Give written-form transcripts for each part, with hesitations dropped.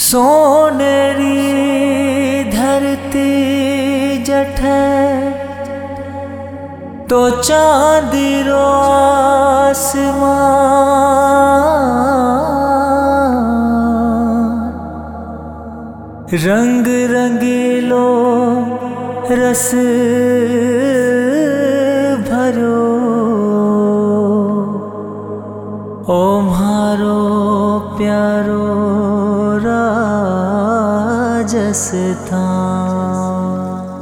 सोनेरी धरती जठ तो चांदिरो आसमान रंग रंगीलो रस भरो ओ म्हारो प्यारो राजस्थान।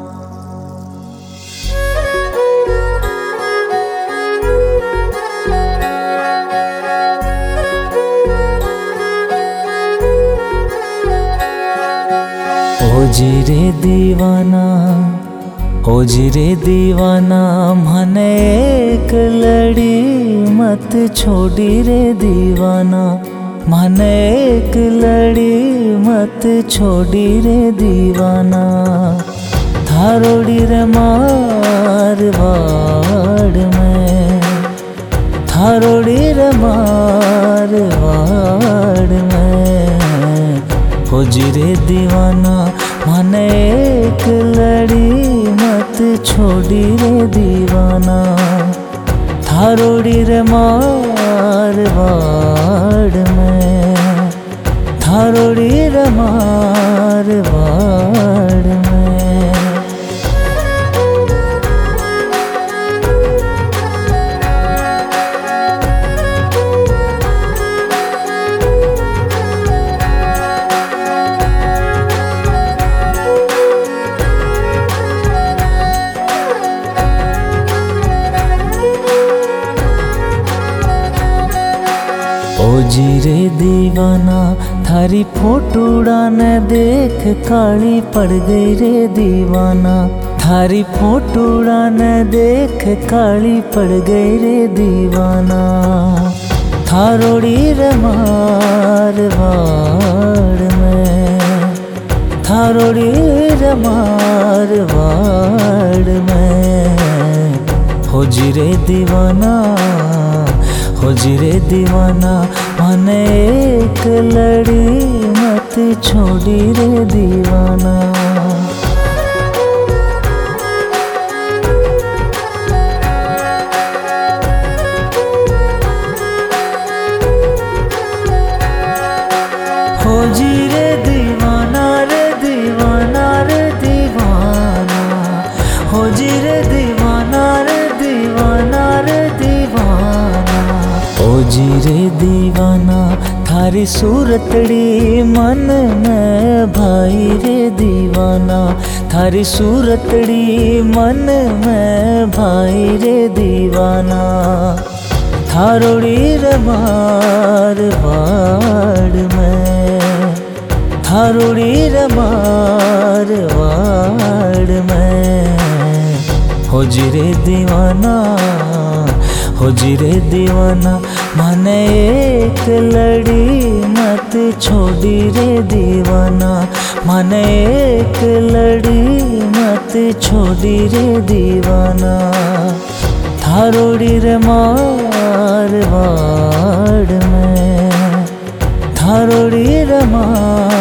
ओ जी रे दीवाना मन एक लड़ी मत छोड़ी रे दीवाना, मन एक लड़ी मत छोड़ी रे दीवाना। थारोड़ी रे मारवाड़ में, थारोड़ी रे मारवाड़ में। ओ जी रे दीवाना मन एक लड़ी मत छोड़ी रे दीवाना। थारोड़ी रे मारवाड़ में, थारोड़ी रे मारवाड़ में। ओ जी रे दीवाना थारी फोटोड़ा न देख काली पड़ गई रे दीवाना। थारी फोटोड़ा न देख काली पड़ गई रे दीवाना। थारोड़ी रे मारवाड़ में, थारोड़ी रे मारवाड़ में। हो जी रे दीवाना, हो जी रे दीवाना मन एक लड़ी मत छोड़ी रे दीवाना। हो जी रे दीवाना रे दीवाना रे दीवाना। हो जी रे दीवाना रे दीवाना रे दीवाना। ओ जी रे दीवाना थारी सूरतड़ी मन में भाई रे दीवाना। थारी सूरतड़ी मन में भाई रे दीवाना। थारोड़ी रे मारवाड़ में, थारोड़ी रे मारवाड़ में। हो जी रे दीवाना, हो जी रे दीवाना मन एक लड़ी मत छोड़ी रे दीवाना। मन एक लड़ी मत छोड़ी रे दीवाना। थारोड़ी रे मारवाड़ में, थारोड़ी रे मारवाड़